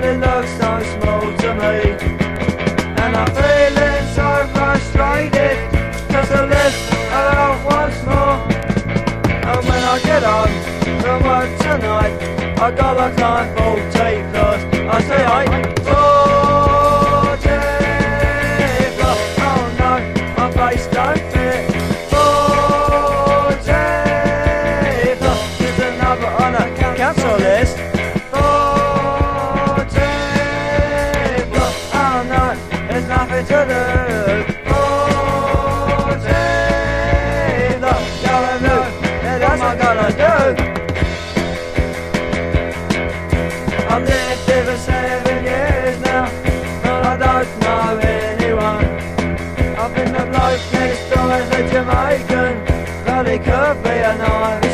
it looks so small to me. And I'm feeling so frustrated, just to live out once more. And when I get home from work tonight, I gotta climb 40 floors. I say I 40 floors. Oh no, my face don't fit. 40 floors. There's another on a council list. 40 floors. Oh no, there's nothing to do. 40 floors. Gotta move. What am I gonna do? I've lived here for 7 years now, but I don't know anyone. I've been the bloke next door as a Jamaican, but he could be an Irish.